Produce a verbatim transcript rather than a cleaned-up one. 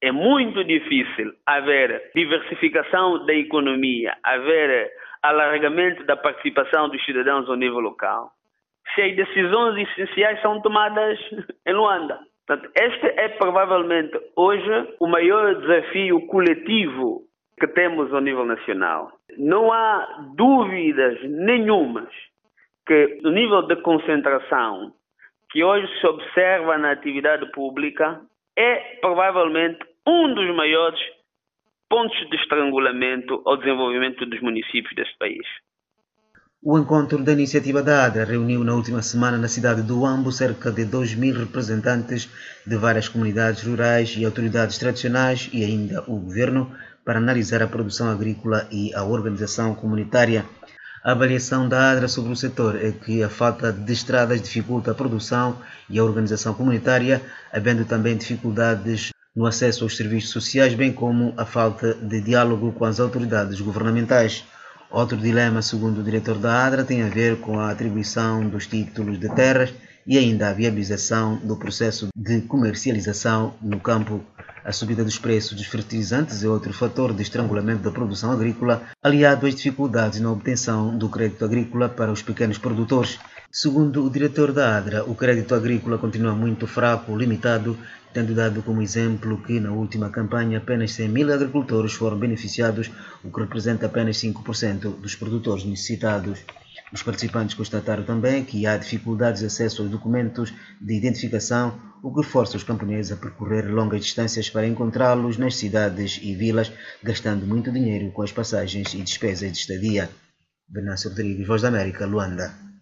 é muito difícil haver diversificação da economia, haver alargamento da participação dos cidadãos ao nível local, se as decisões essenciais são tomadas em Luanda. Portanto, este é provavelmente hoje o maior desafio coletivo que temos ao nível nacional. Não há dúvidas nenhumas que o nível de concentração que hoje se observa na atividade pública é provavelmente um dos maiores pontos de estrangulamento ao desenvolvimento dos municípios deste país. O encontro da iniciativa da ADRA reuniu na última semana na cidade do Huambo cerca de dois mil representantes de várias comunidades rurais e autoridades tradicionais e ainda o governo para analisar a produção agrícola e a organização comunitária. A avaliação da ADRA sobre o setor é que a falta de estradas dificulta a produção e a organização comunitária, havendo também dificuldades no acesso aos serviços sociais, bem como a falta de diálogo com as autoridades governamentais. Outro dilema, segundo o diretor da ADRA, tem a ver com a atribuição dos títulos de terras e ainda a viabilização do processo de comercialização no campo. A subida dos preços dos fertilizantes é outro fator de estrangulamento da produção agrícola, aliado às dificuldades na obtenção do crédito agrícola para os pequenos produtores. Segundo o diretor da ADRA, o crédito agrícola continua muito fraco, limitado, tendo dado como exemplo que na última campanha apenas cem mil agricultores foram beneficiados, o que representa apenas cinco por cento dos produtores necessitados. Os participantes constataram também que há dificuldades de acesso aos documentos de identificação, o que força os camponeses a percorrer longas distâncias para encontrá-los nas cidades e vilas, gastando muito dinheiro com as passagens e despesas de estadia. Venâncio Rodrigues, Voz da América, Luanda.